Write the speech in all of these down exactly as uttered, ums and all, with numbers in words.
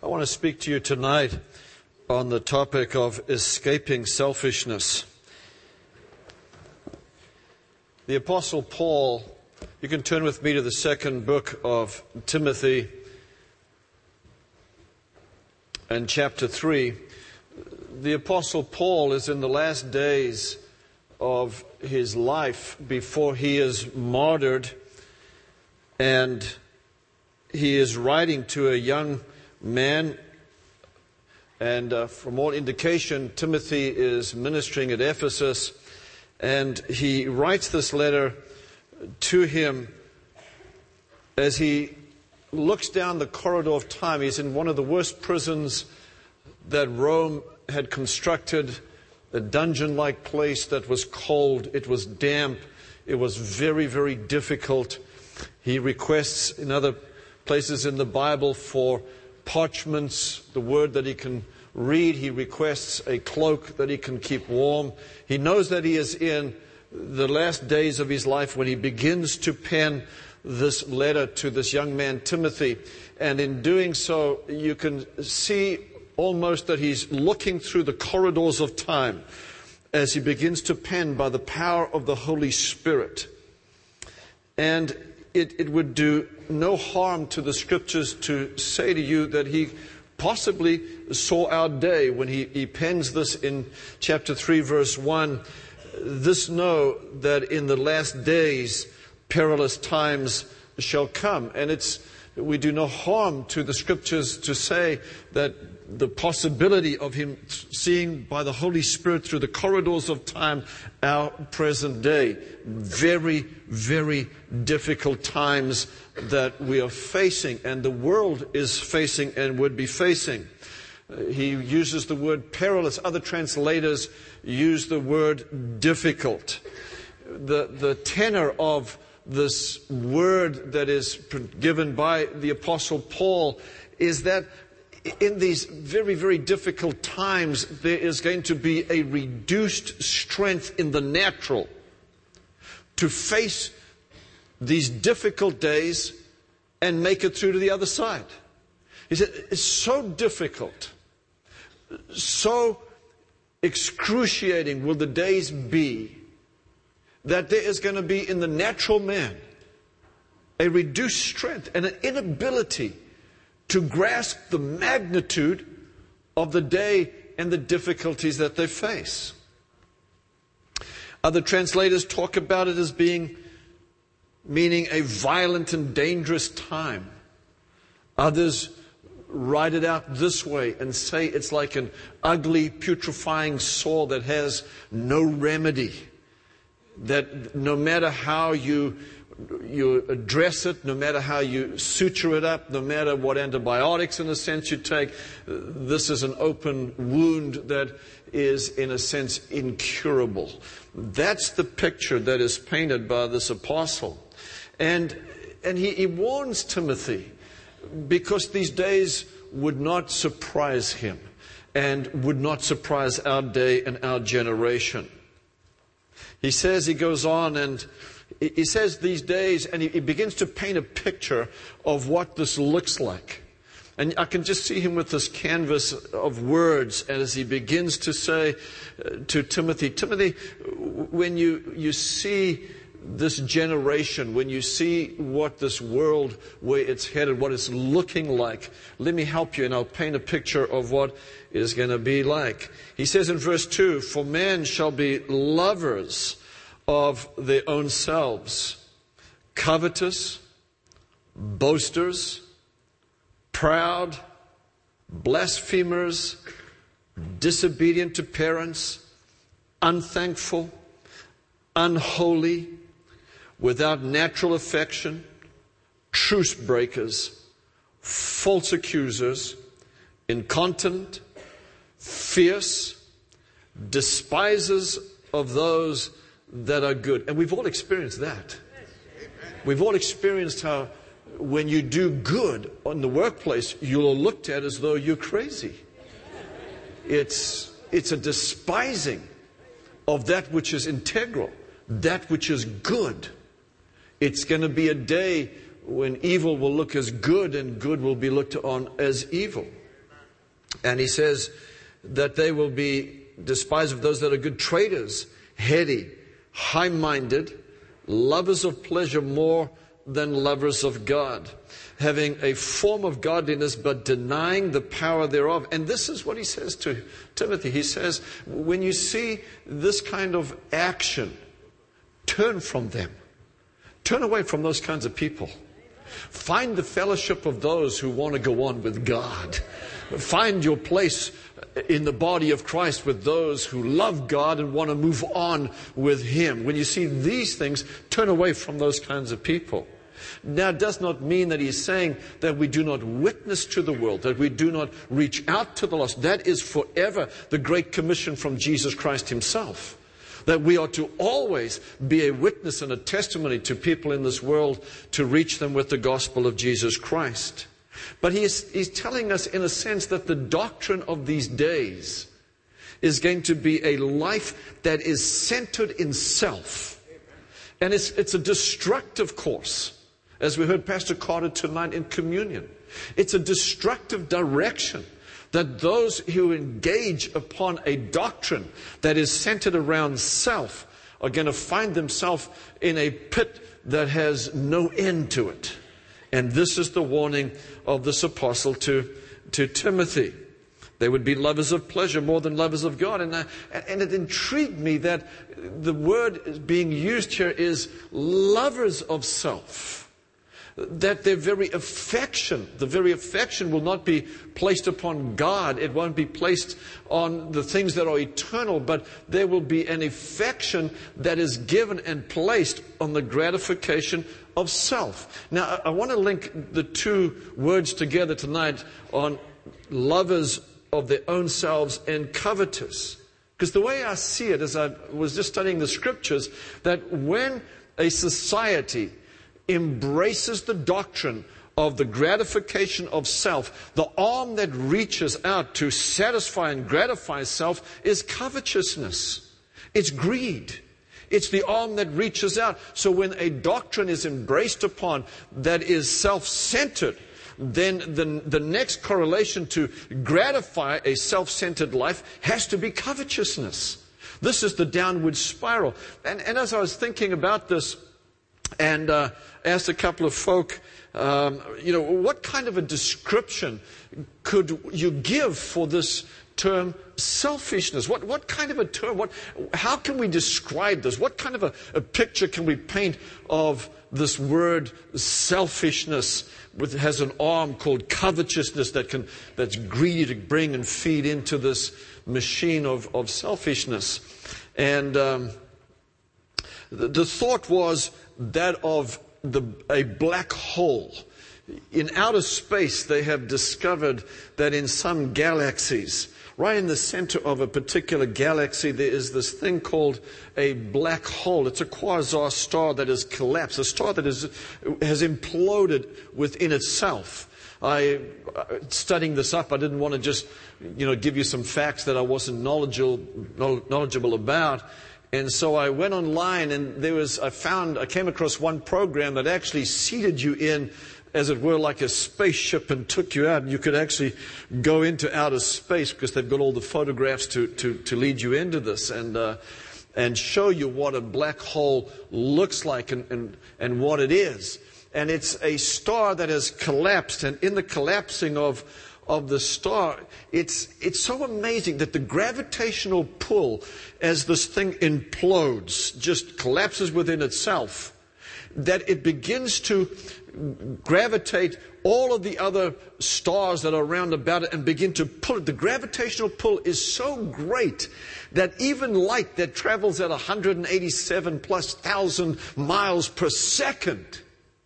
I want to speak to you tonight on the topic of escaping selfishness. The Apostle Paul, you can turn with me to the second book of Timothy and chapter three. The Apostle Paul is in the last days of his life before he is martyred, and he is writing to a young man, and uh, from all indication, Timothy is ministering at Ephesus, and he writes this letter to him as he looks down the corridor of time. He's in one of the worst prisons that Rome had constructed, a dungeon-like place that was cold, it was damp, it was very, very difficult. He requests in other places in the Bible for parchments, the word that he can read. He requests a cloak that he can keep warm. He knows that he is in the last days of his life when he begins to pen this letter to this young man, Timothy. And in doing so, you can see almost that he's looking through the corridors of time as he begins to pen by the power of the Holy Spirit. And it, it would do no harm to the Scriptures to say to you that he possibly saw our day when he, he pens this in chapter three, verse one. This know that in the last days perilous times shall come. And it's we do no harm to the Scriptures to say that the possibility of him seeing by the Holy Spirit through the corridors of time our present day. Very, very difficult times that we are facing, and the world is facing and would be facing. He uses the word perilous. Other translators use the word difficult. The, the tenor of this word that is given by the Apostle Paul is that in these very, very difficult times, there is going to be a reduced strength in the natural to face these difficult days and make it through to the other side. He said, it's so difficult, so excruciating will the days be that there is going to be in the natural man a reduced strength and an inability to grasp the magnitude of the day and the difficulties that they face. Other translators talk about it as being, meaning a violent and dangerous time. Others write it out this way and say it's like an ugly, putrefying sore that has no remedy. That no matter how you you address it, no matter how you suture it up, no matter what antibiotics in a sense you take, this is an open wound that is in a sense incurable. That's the picture that is painted by this apostle. And and he, he warns Timothy because these days would not surprise him and would not surprise our day and our generation. He says, he goes on and he says these days, and he begins to paint a picture of what this looks like. And I can just see him with this canvas of words as he begins to say to Timothy, Timothy, when you, you see this generation, when you see what this world, where it's headed, what it's looking like, let me help you and I'll paint a picture of what it is going to be like. He says in verse two, for men shall be lovers of their own selves, covetous, boasters, proud, blasphemers, disobedient to parents, unthankful, unholy, without natural affection, truce breakers, false accusers, incontinent, fierce, despisers of those that are good. And we've all experienced that. We've all experienced how when you do good in the workplace, you're looked at as though you're crazy. It's, it's a despising of that which is integral, that which is good. It's going to be a day when evil will look as good and good will be looked on as evil. And he says that they will be despised of those that are good traders, heady, high-minded, lovers of pleasure more than lovers of God, having a form of godliness but denying the power thereof. And this is what he says to Timothy. He says, when you see this kind of action, turn from them. Turn away from those kinds of people. Find the fellowship of those who want to go on with God. Find your place in the body of Christ with those who love God and want to move on with Him. When you see these things, turn away from those kinds of people. Now, it does not mean that he's saying that we do not witness to the world, that we do not reach out to the lost. That is forever the Great Commission from Jesus Christ Himself. That we are to always be a witness and a testimony to people in this world to reach them with the gospel of Jesus Christ. But he is, he's telling us in a sense that the doctrine of these days is going to be a life that is centered in self. And it's, it's a destructive course, as we heard Pastor Carter tonight in communion. It's a destructive direction. That those who engage upon a doctrine that is centered around self are going to find themselves in a pit that has no end to it. And this is the warning of this apostle to, to Timothy. They would be lovers of pleasure more than lovers of God. And, I, and it intrigued me that the word being used here is lovers of self. That their very affection, the very affection will not be placed upon God. It won't be placed on the things that are eternal, but there will be an affection that is given and placed on the gratification of self. Now, I want to link the two words together tonight on lovers of their own selves and covetous. Because the way I see it, as I was just studying the scriptures, that when a society embraces the doctrine of the gratification of self, the arm that reaches out to satisfy and gratify self is covetousness. It's greed. It's the arm that reaches out. So when a doctrine is embraced upon that is self-centered, then the, the next correlation to gratify a self-centered life has to be covetousness. This is the downward spiral. And, and as I was thinking about this, and uh, asked a couple of folk, um, you know, what kind of a description could you give for this term selfishness? What what kind of a term? What? How can we describe this? What kind of a, a picture can we paint of this word selfishness, which has an arm called covetousness that can that's greedy to bring and feed into this machine of of selfishness? And um, the, the thought was that of the, a black hole. In outer space, they have discovered that in some galaxies, right in the center of a particular galaxy, there is this thing called a black hole. It's a quasar star that has collapsed, a star that is, has imploded within itself. I, studying this up, I didn't want to just, you know, give you some facts that I wasn't knowledgeable, knowledgeable about. And so I went online, and there was, I found, I came across one program that actually seated you in, as it were, like a spaceship and took you out. And you could actually go into outer space because they've got all the photographs to, to, to lead you into this and, uh, and show you what a black hole looks like and, and, and what it is. And it's a star that has collapsed, and in the collapsing of of the star, it's it's so amazing that the gravitational pull as this thing implodes, just collapses within itself, that it begins to gravitate all of the other stars that are around about it and begin to pull it. The gravitational pull is so great that even light that travels at one hundred eighty-seven plus thousand miles per second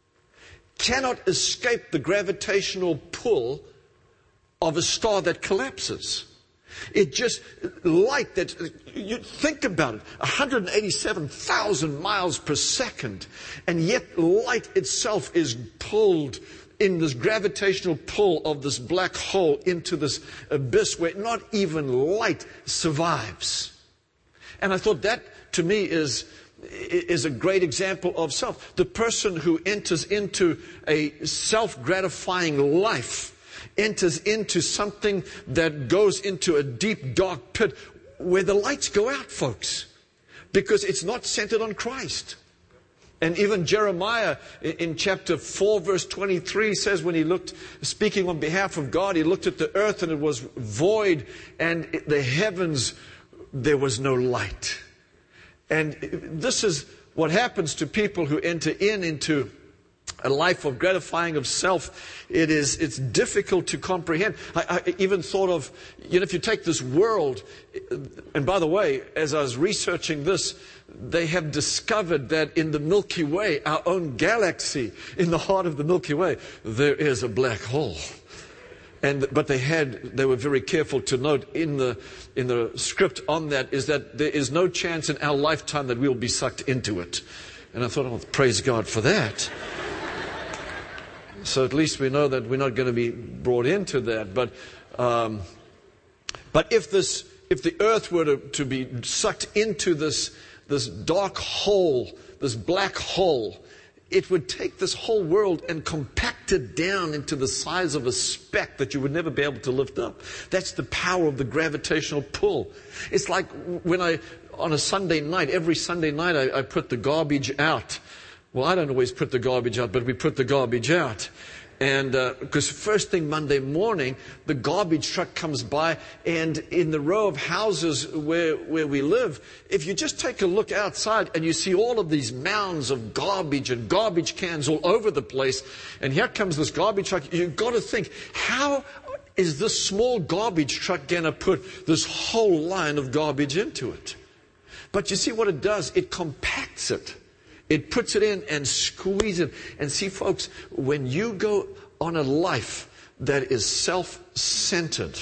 cannot escape the gravitational pull of a star that collapses. It just, light that, you think about it, one hundred eighty-seven thousand miles per second, and yet light itself is pulled in this gravitational pull of this black hole into this abyss where not even light survives. And I thought that, to me, is is a great example of self. The person who enters into a self-gratifying life enters into something that goes into a deep, dark pit where the lights go out, folks, because it's not centered on Christ. And even Jeremiah in chapter four, verse twenty-three says when he looked, speaking on behalf of God, he looked at the earth and it was void, and the heavens, there was no light. And this is what happens to people who enter in into a life of gratifying of self. It is, it's difficult to comprehend. I, I even thought of, you know, if you take this world, and by the way, as I was researching this, they have discovered that in the Milky Way, our own galaxy, in the heart of the Milky Way, there is a black hole. And, but they had, they were very careful to note in the, in the script on that is that there is no chance in our lifetime that we'll be sucked into it. And I thought, oh, praise God for that. So at least we know that we're not going to be brought into that. But, um, but if this, if the earth were to, to be sucked into this, this dark hole, this black hole, it would take this whole world and compact it down into the size of a speck that you would never be able to lift up. That's the power of the gravitational pull. It's like when I, on a Sunday night, every Sunday night I, I put the garbage out. Well, I don't always put the garbage out, but we put the garbage out. And because uh, first thing Monday morning, the garbage truck comes by, and in the row of houses where, where we live, if you just take a look outside and you see all of these mounds of garbage and garbage cans all over the place, and here comes this garbage truck, you've got to think, how is this small garbage truck going to put this whole line of garbage into it? But you see what it does? It compacts it. It puts it in and squeezes it. And see, folks, when you go on a life that is self-centered,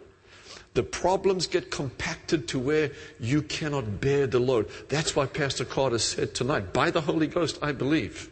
the problems get compacted to where you cannot bear the load. That's why Pastor Carter said tonight, by the Holy Ghost, I believe,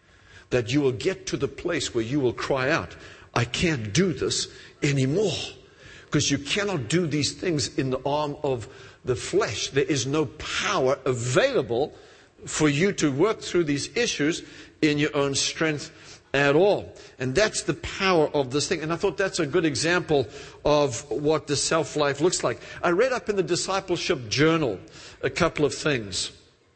that you will get to the place where you will cry out, I can't do this anymore. Because you cannot do these things in the arm of the flesh. There is no power available for you to work through these issues in your own strength at all. And that's the power of this thing. And I thought that's a good example of what the self-life looks like. I read up in the Discipleship Journal a couple of things.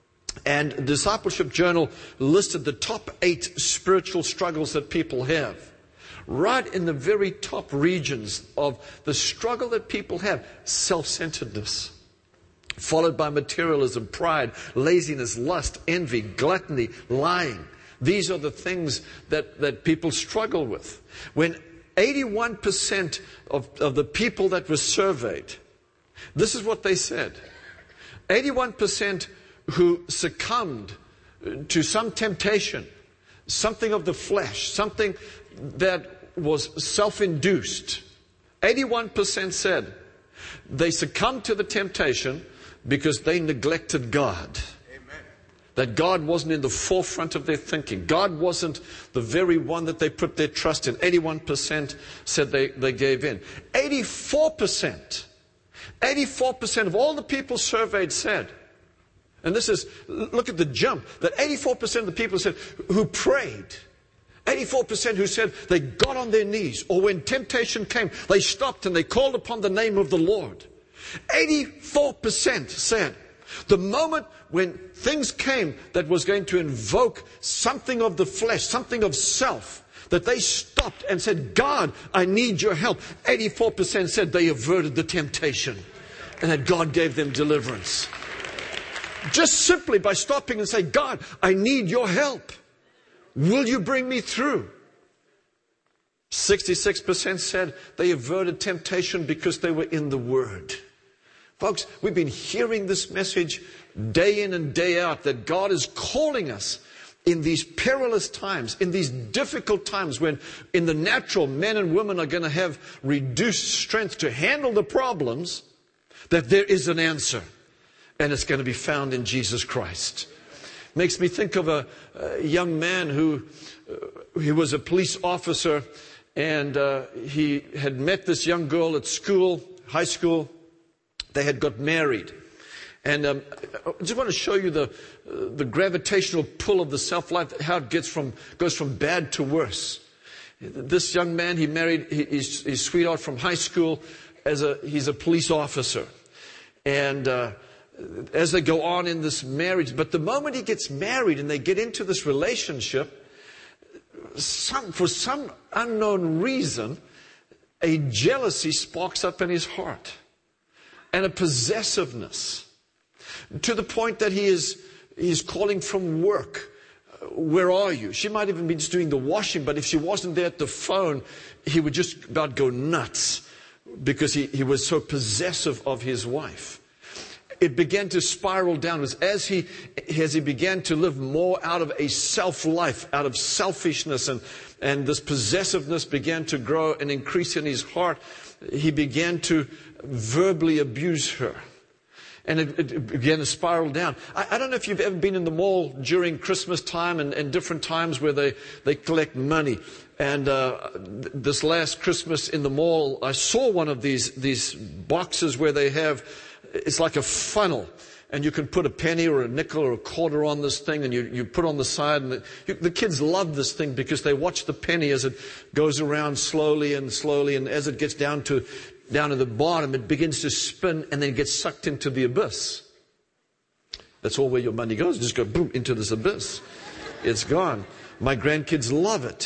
And the Discipleship Journal listed the top eight spiritual struggles that people have. Right in the very top regions of the struggle that people have, self-centeredness. Followed by materialism, pride, laziness, lust, envy, gluttony, lying. These are the things that, that people struggle with. When eighty-one percent of, of the people that were surveyed, this is what they said. eighty-one percent who succumbed to some temptation, something of the flesh, something that was self-induced. eighty-one percent said they succumbed to the temptation because they neglected God. Amen. That God wasn't in the forefront of their thinking. God wasn't the very one that they put their trust in. eighty-one percent said they, they gave in. eighty-four percent, eighty-four percent of all the people surveyed said, and this is, look at the jump, that eighty-four percent of the people said, who prayed, eighty-four percent who said they got on their knees, or when temptation came, they stopped and they called upon the name of the Lord. eighty-four percent said the moment when things came that was going to invoke something of the flesh, something of self, that they stopped and said, God, I need your help. eighty-four percent said they averted the temptation and that God gave them deliverance. Just simply by stopping and saying, God, I need your help. Will you bring me through? sixty-six percent said they averted temptation because they were in the Word. Folks, we've been hearing this message day in and day out that God is calling us in these perilous times, in these difficult times when in the natural men and women are going to have reduced strength to handle the problems, that there is an answer. And it's going to be found in Jesus Christ. Makes me think of a, a young man who uh, he was a police officer, and uh, he had met this young girl at school, high school. They had got married. And um, I just want to show you the uh, the gravitational pull of the self-life, how it gets from goes from bad to worse. This young man, he married his, his sweetheart from high school. As a, he's a police officer. And uh, as they go on in this marriage, but the moment he gets married and they get into this relationship, some, for some unknown reason, a jealousy sparks up in his heart. And a possessiveness. To the point that he is he's calling from work. Where are you? She might even be just doing the washing, but if she wasn't there at the phone, he would just about go nuts because he, he was so possessive of his wife. It began to spiral downwards as he, as he began to live more out of a self-life, out of selfishness, and, and this possessiveness began to grow and increase in his heart. He began to verbally abuse her. And it, it began to spiral down. I, I don't know if you've ever been in the mall during Christmas time and, and different times where they, they collect money. And uh, this last Christmas in the mall, I saw one of these, these boxes where they have, it's like a funnel. And you can put a penny or a nickel or a quarter on this thing, and you, you put on the side. And the, you, the kids love this thing because they watch the penny as it goes around slowly and slowly. And as it gets down to down to the bottom, it begins to spin and then it gets sucked into the abyss. That's all where your money goes. Just go boom into this abyss. It's gone. My grandkids love it.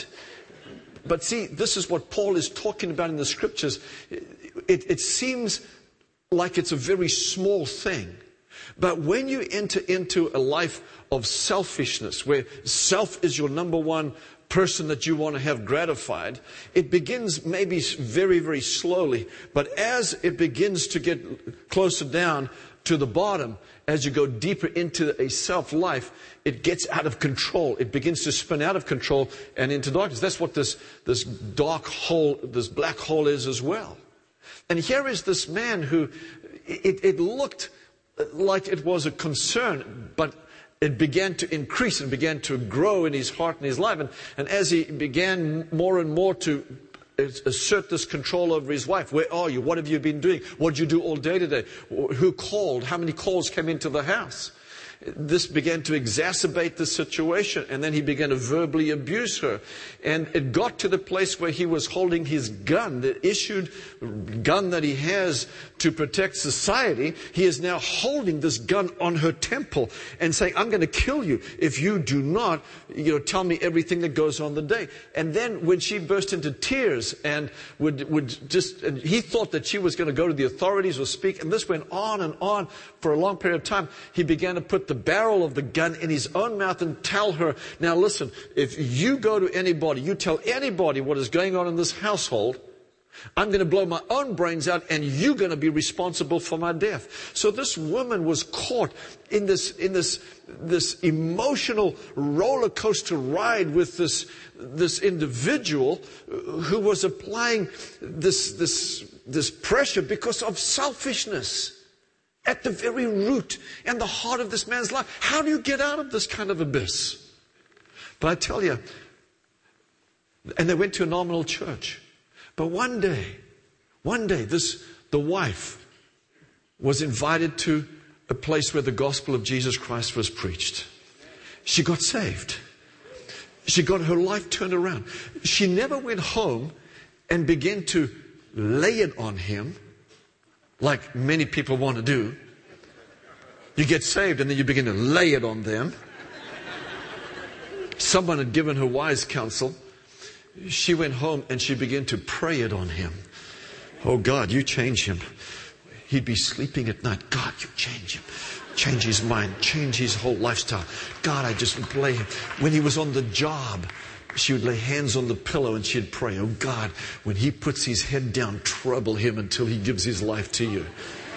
But see, this is what Paul is talking about in the scriptures. It, it seems like it's a very small thing. But when you enter into a life of selfishness, where self is your number one person that you want to have gratified, it begins maybe very, very slowly. But as it begins to get closer down to the bottom, as you go deeper into a self-life, it gets out of control. It begins to spin out of control and into darkness. That's what this, this dark hole, this black hole is as well. And here is this man who, it, it looked like it was a concern, but it began to increase and began to grow in his heart and his life. And, and as he began more and more to assert this control over his wife, where are you? What have you been doing? What did you do all day today? Who called? How many calls came into the house? This began to exacerbate the situation, and then he began to verbally abuse her. And it got to the place where he was holding his gun, the issued gun that he has to protect society. He is now holding this gun on her temple and saying, I'm going to kill you if you do not, you know, tell me everything that goes on the day. And then when she burst into tears and would, would just, and he thought that she was going to go to the authorities or speak, and this went on and on for a long period of time, he began to put the barrel of the gun in his own mouth and tell her, now listen, if you go to anybody, you tell anybody what is going on in this household, I'm going to blow my own brains out and you're going to be responsible for my death. So this woman was caught in this, in this, this emotional roller coaster ride with this, this individual who was applying this, this, this pressure because of selfishness. At the very root and the heart of this man's life. How do you get out of this kind of abyss? But I tell you, and they went to a nominal church. But one day, one day, this, the wife was invited to a place where the gospel of Jesus Christ was preached. She got saved. She got her life turned around. She never went home and began to lay it on him, like many people want to do. You get saved and then you begin to lay it on them. Someone had given her wise counsel. She went home and she began to pray it on him. Oh God, you change him. He'd be sleeping at night. God, you change him. Change his mind. Change his whole lifestyle. God, I just lay him. When he was on the job, she would lay hands on the pillow and she'd pray, oh God, when he puts his head down, trouble him until he gives his life to you.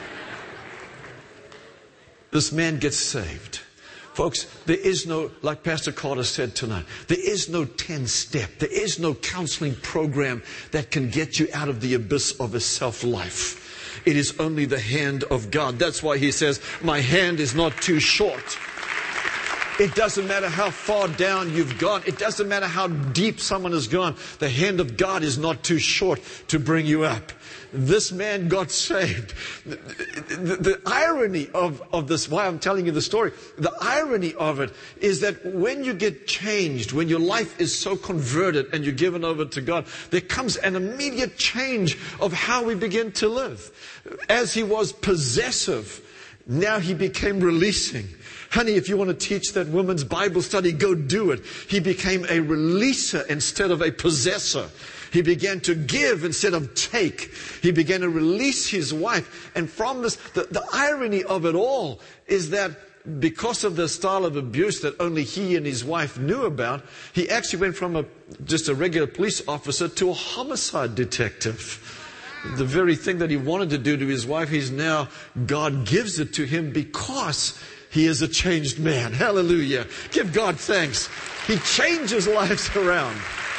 This man gets saved. Folks, there is no, like Pastor Carter said tonight, there is no ten-step, there is no counseling program that can get you out of the abyss of a self-life. It is only the hand of God. That's why he says, my hand is not too short. It doesn't matter how far down you've gone. It doesn't matter how deep someone has gone. The hand of God is not too short to bring you up. This man got saved. The, the, the irony of, of this, why I'm telling you the story, the irony of it is that when you get changed, when your life is so converted and you're given over to God, there comes an immediate change of how we begin to live. As he was possessive, now he became releasing. Honey, if you want to teach that woman's Bible study, go do it. He became a releaser instead of a possessor. He began to give instead of take. He began to release his wife. And from this, the, the irony of it all is that because of the style of abuse that only he and his wife knew about, he actually went from a, just a regular police officer to a homicide detective. The very thing that he wanted to do to his wife, he's now, God gives it to him because he is a changed man. Hallelujah. Give God thanks. He changes lives around.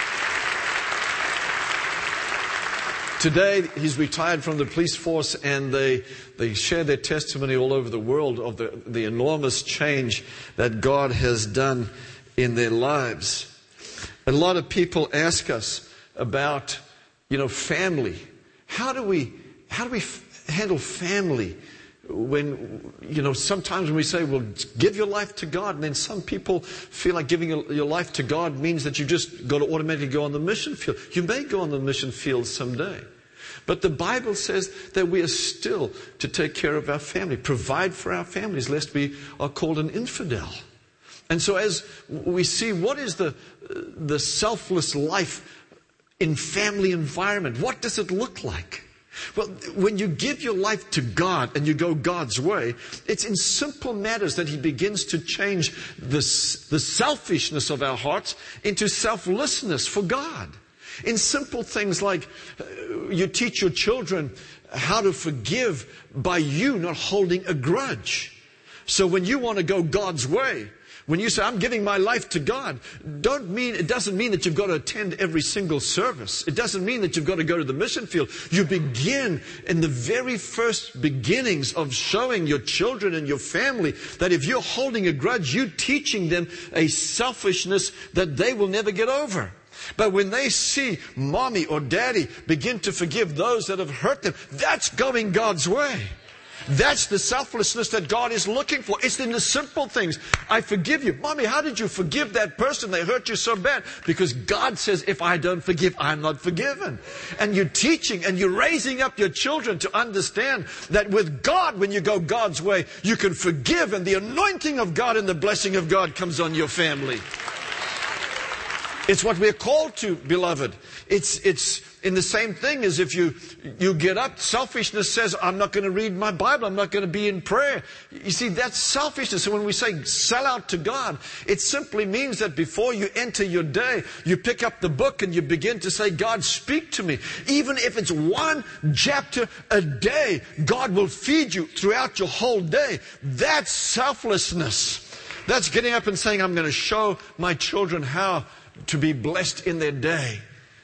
Today, he's retired from the police force, and they they share their testimony all over the world of the, the enormous change that God has done in their lives. A lot of people ask us about, you know, family. How do we how do we f- handle family? When, you know, sometimes when we say, well, give your life to God, and then some people feel like giving your life to God means that you just got to automatically go on the mission field. You may go on the mission field someday. But the Bible says that we are still to take care of our family, provide for our families, lest we are called an infidel. And so as we see what is the, the selfless life in family environment, what does it look like? Well, when you give your life to God and you go God's way, it's in simple matters that He begins to change the, the selfishness of our hearts into selflessness for God. In simple things like uh, you teach your children how to forgive by you not holding a grudge. So when you want to go God's way, when you say, I'm giving my life to God, don't mean, it doesn't mean that you've got to attend every single service. It doesn't mean that you've got to go to the mission field. You begin in the very first beginnings of showing your children and your family that if you're holding a grudge, you're teaching them a selfishness that they will never get over. But when they see mommy or daddy begin to forgive those that have hurt them, that's going God's way. That's the selflessness that God is looking for. It's in the simple things. I forgive you. Mommy, how did you forgive that person? They hurt you so bad. Because God says, if I don't forgive, I'm not forgiven. And you're teaching and you're raising up your children to understand that with God, when you go God's way, you can forgive, and the anointing of God and the blessing of God comes on your family. It's what we're called to, beloved. It's, it's in the same thing as if you, you get up. Selfishness says, I'm not going to read my Bible. I'm not going to be in prayer. You see, that's selfishness. So when we say sell out to God, it simply means that before you enter your day, you pick up the book and you begin to say, God, speak to me. Even if it's one chapter a day, God will feed you throughout your whole day. That's selflessness. That's getting up and saying, I'm going to show my children how to be blessed in their day.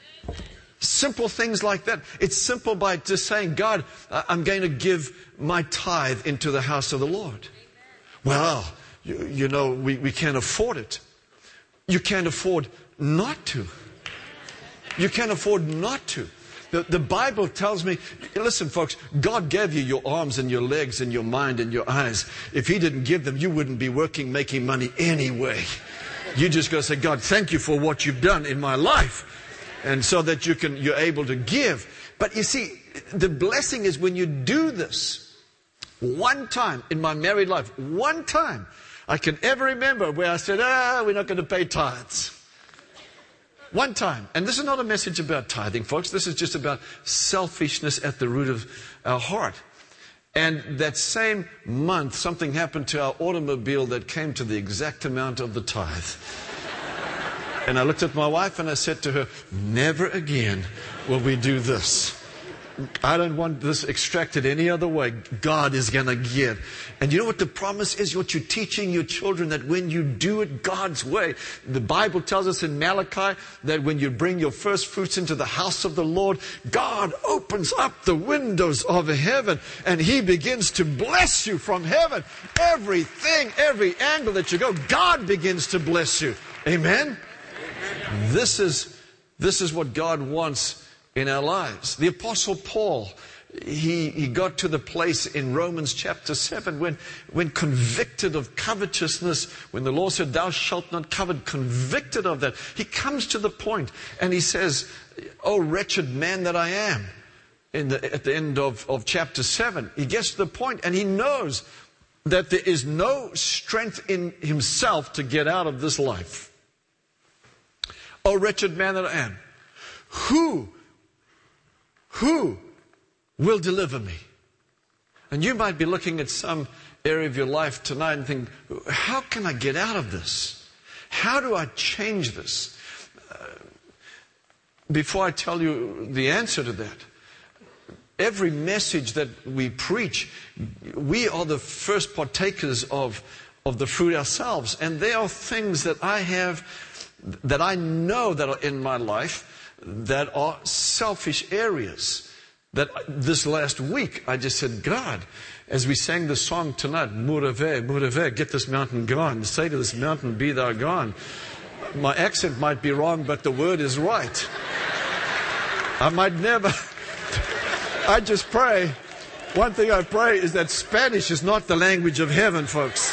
Simple things like that. It's simple by just saying, God, I'm going to give my tithe into the house of the Lord. Well, you, you know, we, we can't afford it. You can't afford not to. You can't afford not to. The, the Bible tells me, listen folks, God gave you your arms and your legs and your mind and your eyes. If He didn't give them, you wouldn't be working, making money anyway. You just got to say, God, thank you for what you've done in my life. And so that you can, you're able to give. But you see, the blessing is when you do this. One time in my married life, one time I can ever remember where I said, ah, we're not going to pay tithes. One time. And this is not a message about tithing, folks. This is just about selfishness at the root of our heart. And that same month, something happened to our automobile that came to the exact amount of the tithe. And I looked at my wife and I said to her, never again will we do this. I don't want this extracted any other way. God is going to get. And you know what the promise is? What you're teaching your children, that when you do it God's way. The Bible tells us in Malachi that when you bring your first fruits into the house of the Lord, God opens up the windows of heaven and He begins to bless you from heaven. Everything, every angle that you go, God begins to bless you. Amen? This is, this is what God wants in our lives. The Apostle Paul, he, he got to the place in Romans chapter seven when, when convicted of covetousness, when the law said, thou shalt not covet, convicted of that, he comes to the point and he says, oh wretched man that I am. In the, at the end of, of chapter seven, he gets to the point and he knows that there is no strength in himself to get out of this life. Oh wretched man that I am. Who Who will deliver me? And you might be looking at some area of your life tonight and think, how can I get out of this? How do I change this? Uh, before I tell you the answer to that, every message that we preach, we are the first partakers of, of the fruit ourselves. And there are things that I have, that I know that are in my life, that are selfish areas. That this last week I just said, God, as we sang the song tonight, Murave, Murave, get this mountain gone. Say to this mountain, be thou gone. My accent might be wrong, but the word is right. I might never, I just pray, one thing I pray is that Spanish is not the language of heaven, folks.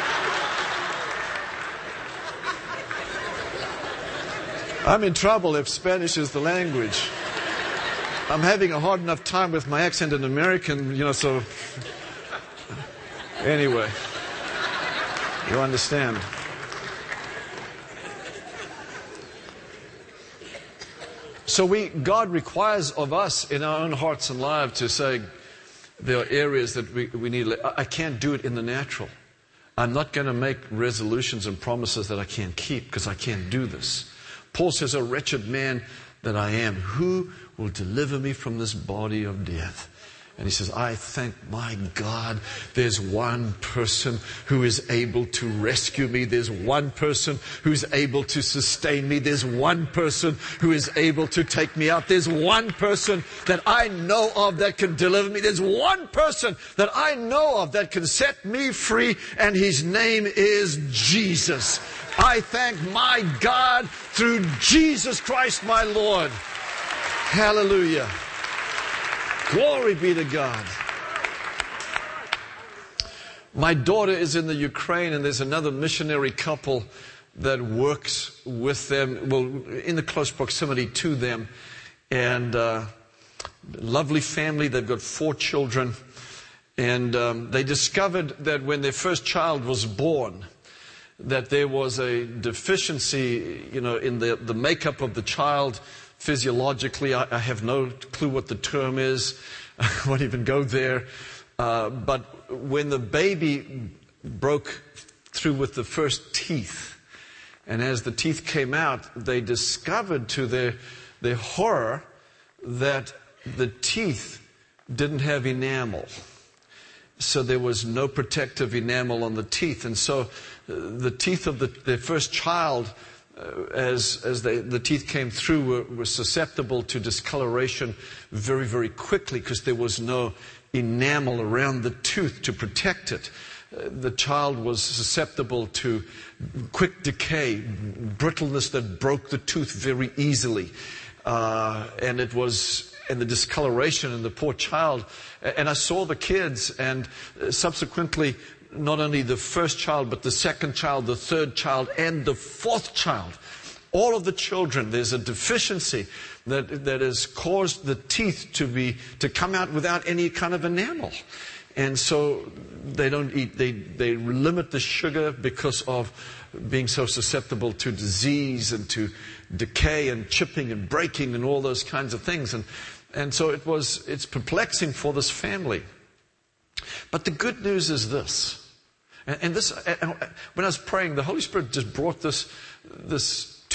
I'm in trouble if Spanish is the language. I'm having a hard enough time with my accent in American, you know, so... Anyway, you understand. So we, God requires of us in our own hearts and lives to say, there are areas that we, we need. I can't do it in the natural. I'm not going to make resolutions and promises that I can't keep because I can't do this. Paul says, "O wretched man that I am, who will deliver me from this body of death?" And he says, I thank my God there's one person who is able to rescue me. There's one person who's able to sustain me. There's one person who is able to take me out. There's one person that I know of that can deliver me. There's one person that I know of that can set me free, and his name is Jesus. I thank my God through Jesus Christ my Lord. Hallelujah. Glory be to God. My daughter is in the Ukraine, and there's another missionary couple that works with them, well, in the close proximity to them. And uh, lovely family. They've got four children. And um, they discovered that when their first child was born, that there was a deficiency, you know, in the, the makeup of the child. Physiologically, I, I have no clue what the term is. I won't even go there. Uh, but when the baby broke through with the first teeth, and as the teeth came out, they discovered to their, their horror that the teeth didn't have enamel. So there was no protective enamel on the teeth. And so uh, the teeth of the, their first child, Uh, as as they, the teeth came through, were, were susceptible to discoloration very, very quickly because there was no enamel around the tooth to protect it. Uh, the child was susceptible to quick decay, brittleness that broke the tooth very easily. Uh, and it was, and the discoloration in the poor child. And I saw the kids, and subsequently, not only the first child, but the second child, the third child, and the fourth child. All of the children, there's a deficiency that, that has caused the teeth to be, to come out without any kind of enamel. And so they don't eat, they, they limit the sugar because of being so susceptible to disease and to decay and chipping and breaking and all those kinds of things. And, and so it was, it's perplexing for this family. But the good news is this, and, and this, and when I was praying, the Holy Spirit just brought this, this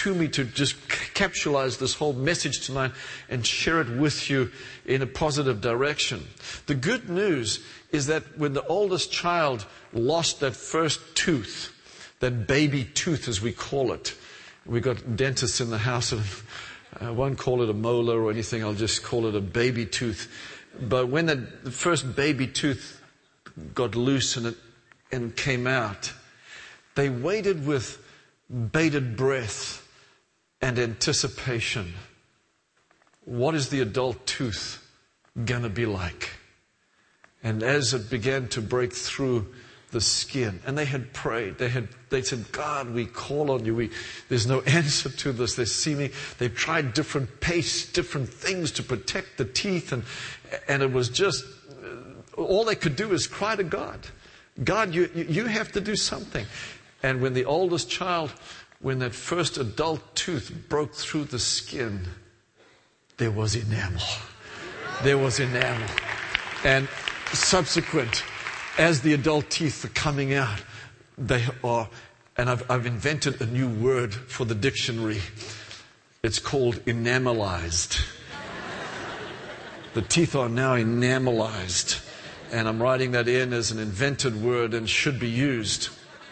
to me to just capsulize this whole message tonight and share it with you in a positive direction. The good news is that when the oldest child lost that first tooth, that baby tooth as we call it, we got dentists in the house, and I won't call it a molar or anything, I'll just call it a baby tooth. But when that the first baby tooth got loose and it and came out, they waited with bated breath and anticipation. What is the adult tooth going to be like? And as it began to break through the skin, and they had prayed, they had they said, God, we call on you. We, there's no answer to this. They see me. They've tried different pastes, different things to protect the teeth, and and it was just all they could do is cry to God. God, you you have to do something. And when the oldest child, when that first adult tooth broke through the skin, there was enamel. There was enamel. And subsequent, as the adult teeth are coming out, they are, and I've, I've invented a new word for the dictionary. It's called enamelized. The teeth are now enamelized. And I'm writing that in as an invented word and should be used.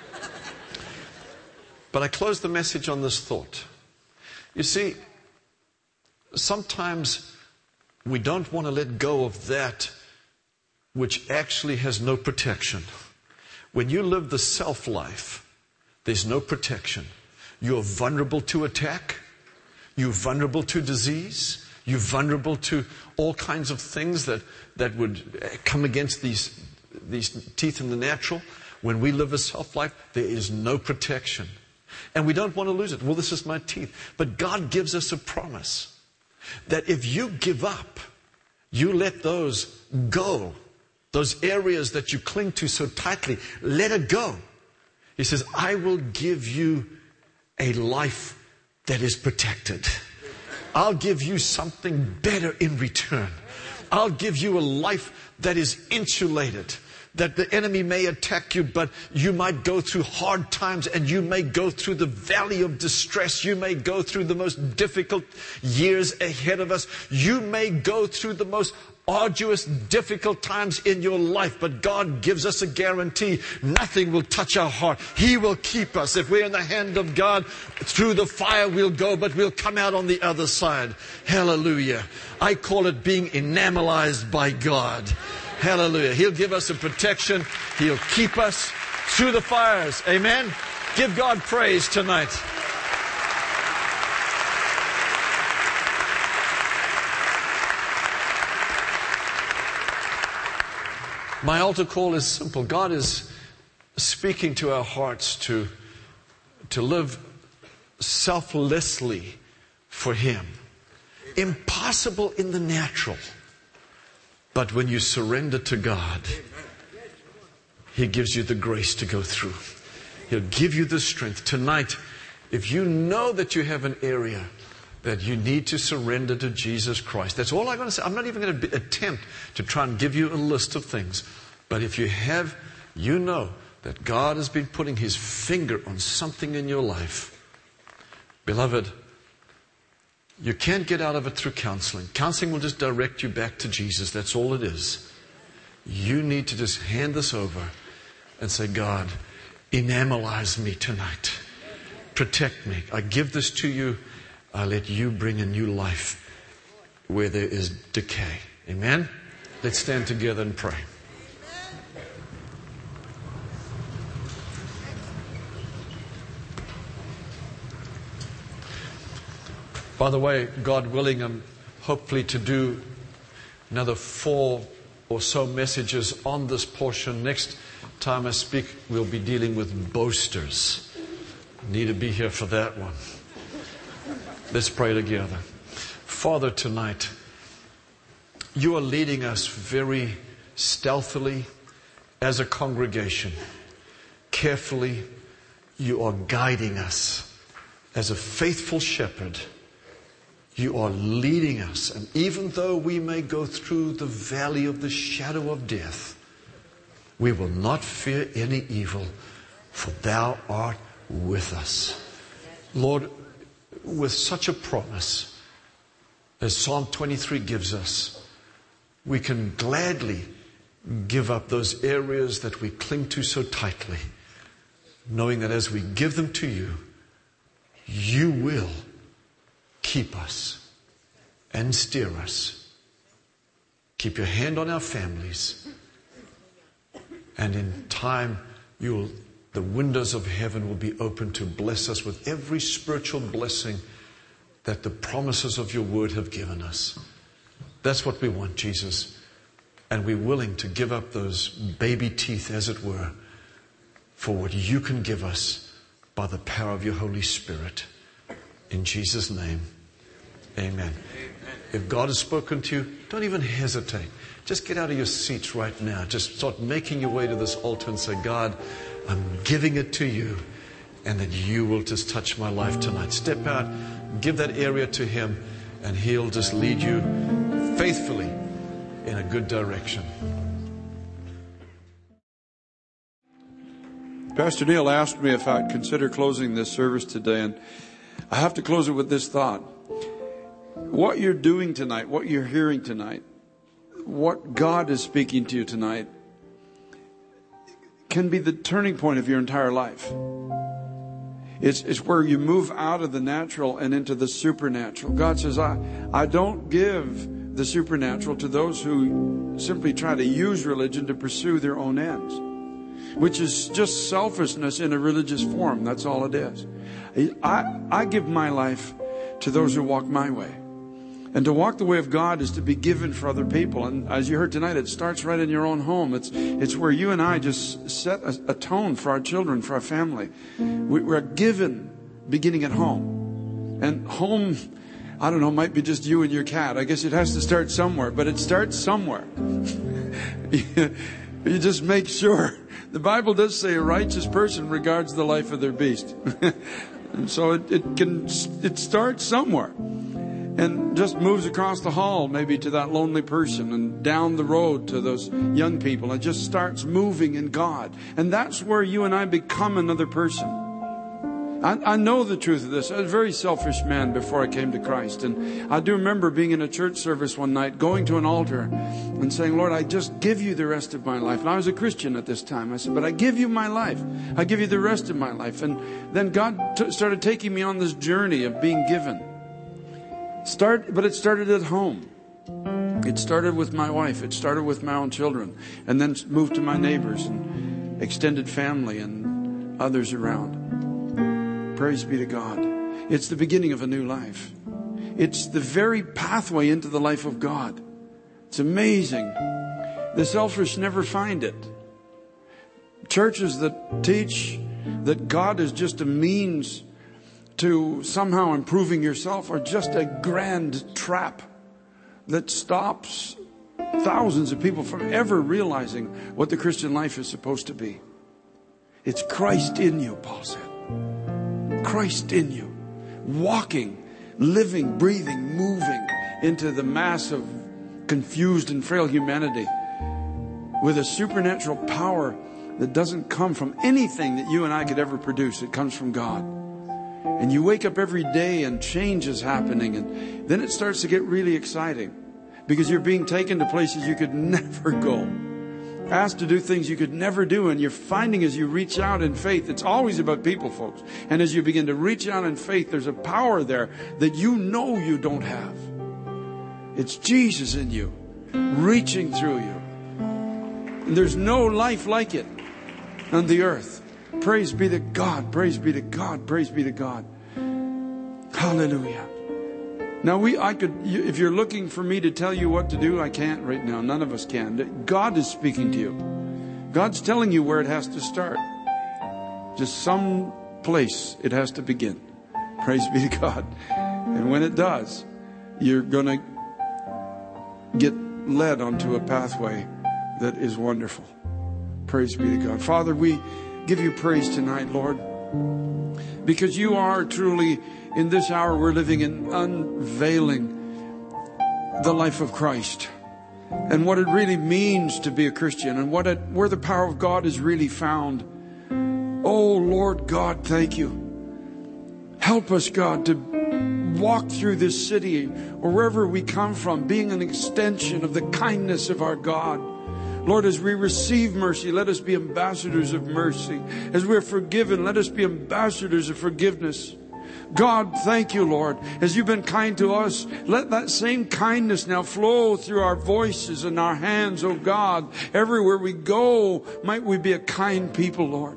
But I close the message on this thought. You see, sometimes we don't want to let go of that which actually has no protection. When you live the self life, there's no protection. You're vulnerable to attack. You're vulnerable to disease. You're vulnerable to all kinds of things that, that would come against these, these teeth in the natural. When we live a self life, there is no protection. And we don't want to lose it. Well, this is my teeth. But God gives us a promise that if you give up, you let those go, those areas that you cling to so tightly, let it go. He says, I will give you a life that is protected. I'll give you something better in return. I'll give you a life that is insulated. That the enemy may attack you, but you might go through hard times, and you may go through the valley of distress. You may go through the most difficult years ahead of us. You may go through the most arduous, difficult times in your life, but God gives us a guarantee. Nothing will touch our heart. He will keep us. If we're in the hand of God, through the fire we'll go, but we'll come out on the other side. Hallelujah. I call it being enamelized by God. Hallelujah. He'll give us a protection. He'll keep us through the fires. Amen. Give God praise tonight. My altar call is simple. God is speaking to our hearts to, to live selflessly for Him. Impossible in the natural. But when you surrender to God, He gives you the grace to go through. He'll give you the strength. Tonight, if you know that you have an area that you need to surrender to Jesus Christ, that's all I'm going to say. I'm not even going to attempt to try and give you a list of things. But if you have, you know that God has been putting His finger on something in your life. Beloved, you can't get out of it through counseling. Counseling will just direct you back to Jesus. That's all it is. You need to just hand this over and say, God, enamelize me tonight. Protect me. I give this to you. I let you bring a new life where there is decay. Amen? Let's stand together and pray. By the way, God willing, I'm hopefully to do another four or so messages on this portion. Next time I speak, we'll be dealing with boasters. Need to be here for that one. Let's pray together. Father, tonight, you are leading us very stealthily as a congregation. Carefully, you are guiding us as a faithful shepherd. You are leading us. And even though we may go through the valley of the shadow of death, we will not fear any evil, for thou art with us. Lord, with such a promise as Psalm twenty-three gives us, we can gladly give up those areas that we cling to so tightly, knowing that as we give them to you, you will keep us and steer us. Keep your hand on our families. And in time, you'll, the windows of heaven will be open to bless us with every spiritual blessing that the promises of your word have given us. That's what we want, Jesus. And we're willing to give up those baby teeth, as it were, for what you can give us by the power of your Holy Spirit. In Jesus' name, amen. If God has spoken to you, don't even hesitate. Just get out of your seats right now. Just start making your way to this altar and say, God, I'm giving it to you. And that you will just touch my life tonight. Step out, give that area to Him, and He'll just lead you faithfully in a good direction. Pastor Neil asked me if I'd consider closing this service today, and I have to close it with this thought. What you're doing tonight, what you're hearing tonight, what God is speaking to you tonight can be the turning point of your entire life. It's, it's where you move out of the natural and into the supernatural. God says, I, I don't give the supernatural to those who simply try to use religion to pursue their own ends, which is just selfishness in a religious form. That's all it is. I, I give my life to those who walk my way. And to walk the way of God is to be given for other people. And as you heard tonight, it starts right in your own home. It's it's where you and I just set a, a tone for our children, for our family. We, we're given beginning at home. And home, I don't know, might be just you and your cat. I guess it has to start somewhere, but it starts somewhere. you, you just make sure. The Bible does say a righteous person regards the life of their beast. And so it, it can, it starts somewhere. And just moves across the hall maybe to that lonely person, and down the road to those young people. It just starts moving in God. And that's where you and I become another person. I, I know the truth of this. I was a very selfish man before I came to Christ. And I do remember being in a church service one night, going to an altar and saying, Lord, I just give you the rest of my life. And I was a Christian at this time. I said, but I give you my life. I give you the rest of my life. And then God t- started taking me on this journey of being given. Start, but it started at home. It started with my wife. It started with my own children, and then moved to my neighbors and extended family and others around. Praise be to God. It's the beginning of a new life. It's the very pathway into the life of God. It's amazing. The selfish never find it. Churches that teach that God is just a means to somehow improving yourself are just a grand trap that stops thousands of people from ever realizing what the Christian life is supposed to be. It's Christ in you, Paul said. Christ in you. Walking, living, breathing, moving into the mass of confused and frail humanity with a supernatural power that doesn't come from anything that you and I could ever produce. It comes from God. And you wake up every day and change is happening. And then it starts to get really exciting because you're being taken to places you could never go. Asked to do things you could never do. And you're finding as you reach out in faith, it's always about people, folks. And as you begin to reach out in faith, there's a power there that you know you don't have. It's Jesus in you, reaching through you. And there's no life like it on the earth. Praise be to God. Praise be to God. Praise be to God. Hallelujah. Now we, I could, if you're looking for me to tell you what to do, I can't right now. None of us can. God is speaking to you. God's telling you where it has to start. Just some place it has to begin. Praise be to God. And when it does, you're going to get led onto a pathway that is wonderful. Praise be to God. Father, we give you praise tonight, Lord, because you are truly, in this hour we're living in, unveiling the life of Christ and what it really means to be a Christian and what it, where the power of God is really found. Oh, Lord God, thank you. Help us, God, to walk through this city or wherever we come from, being an extension of the kindness of our God. Lord, as we receive mercy, let us be ambassadors of mercy. As we're forgiven, let us be ambassadors of forgiveness. God, thank you, Lord. As you've been kind to us, let that same kindness now flow through our voices and our hands, oh God. Everywhere we go, might we be a kind people, Lord.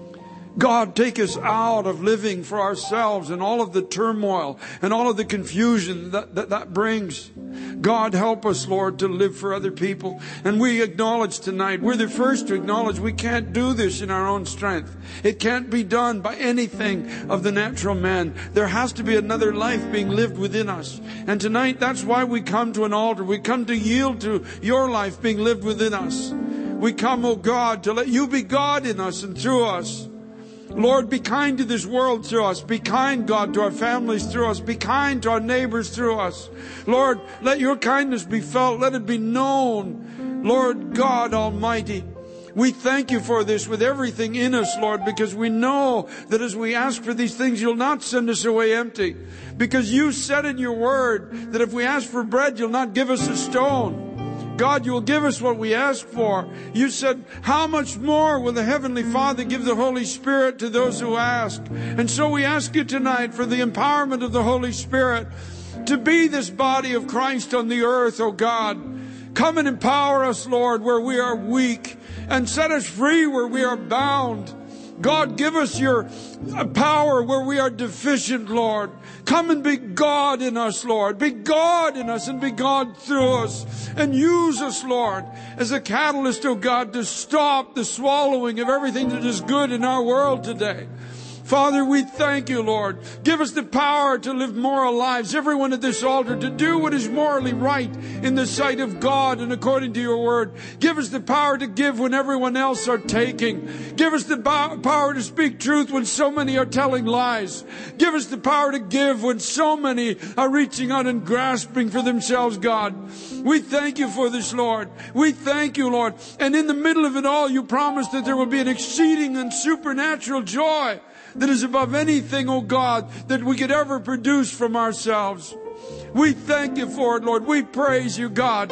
God, take us out of living for ourselves and all of the turmoil and all of the confusion that that, that brings. God, help us, Lord, to live for other people. And we acknowledge tonight, we're the first to acknowledge we can't do this in our own strength. It can't be done by anything of the natural man. There has to be another life being lived within us. And tonight, that's why we come to an altar. We come to yield to your life being lived within us. We come, oh God, to let you be God in us and through us. Lord, be kind to this world through us. Be kind, God, to our families through us. Be kind to our neighbors through us. Lord, let your kindness be felt. Let it be known. Lord God Almighty, we thank you for this with everything in us, Lord, because we know that as we ask for these things, you'll not send us away empty. Because you said in your word that if we ask for bread, you'll not give us a stone. God, you will give us what we ask for. You said, how much more will the Heavenly Father give the Holy Spirit to those who ask? And so we ask you tonight for the empowerment of the Holy Spirit to be this body of Christ on the earth, oh God. Come and empower us, Lord, where we are weak, and set us free where we are bound. God, give us your power where we are deficient, Lord. Come and be God in us, Lord. Be God in us and be God through us. And use us, Lord, as a catalyst, oh God, to stop the swallowing of everything that is good in our world today. Father, we thank you, Lord. Give us the power to live moral lives, everyone at this altar, to do what is morally right in the sight of God and according to your word. Give us the power to give when everyone else are taking. Give us the power to speak truth when so many are telling lies. Give us the power to give when so many are reaching out and grasping for themselves, God. We thank you for this, Lord. We thank you, Lord. And in the middle of it all, you promised that there will be an exceeding and supernatural joy that is above anything, oh God, that we could ever produce from ourselves. We thank you for it, Lord. We praise you, God.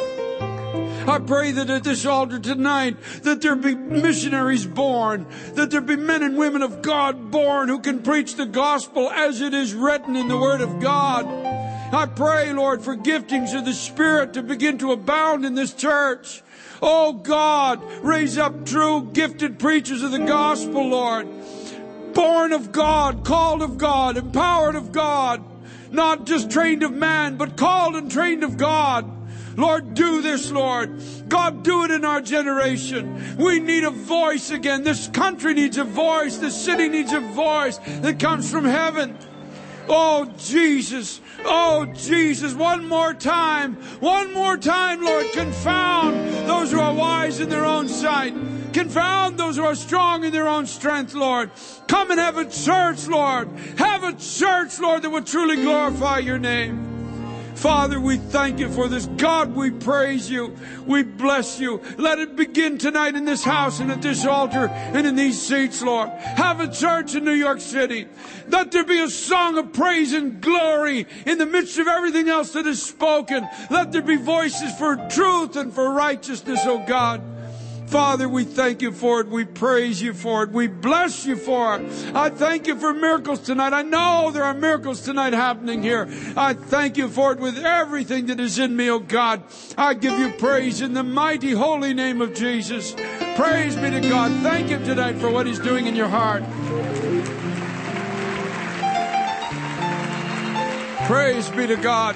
I pray that at this altar tonight, that there be missionaries born, that there be men and women of God born who can preach the gospel as it is written in the Word of God. I pray, Lord, for giftings of the Spirit to begin to abound in this church. Oh God, raise up true gifted preachers of the gospel, Lord. Born of God, called of God, empowered of God, not just trained of man, but called and trained of God. Lord, do this, Lord. God, do it in our generation. We need a voice again. This country needs a voice. This city needs a voice that comes from heaven. Oh, Jesus. Oh, Jesus. One more time. One more time, Lord. Confound those who are wise in their own sight. Confound those who are strong in their own strength, Lord. Come and have a church, Lord. Have a church, Lord, that will truly glorify your name. Father, we thank you for this. God, we praise you. We bless you. Let it begin tonight in this house and at this altar and in these seats, Lord. Have a church in New York City. Let there be a song of praise and glory in the midst of everything else that is spoken. Let there be voices for truth and for righteousness, oh God. Father, we thank you for it. We praise you for it. We bless you for it. I thank you for miracles tonight. I know there are miracles tonight happening here. I thank you for it with everything that is in me, oh God. I give you praise in the mighty, holy name of Jesus. Praise be to God. Thank him tonight for what he's doing in your heart. Praise be to God.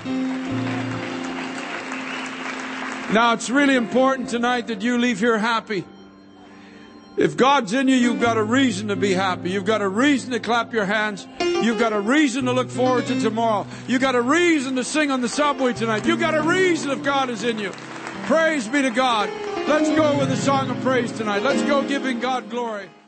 Now, it's really important tonight that you leave here happy. If God's in you, you've got a reason to be happy. You've got a reason to clap your hands. You've got a reason to look forward to tomorrow. You've got a reason to sing on the subway tonight. You've got a reason if God is in you. Praise be to God. Let's go with a song of praise tonight. Let's go giving God glory.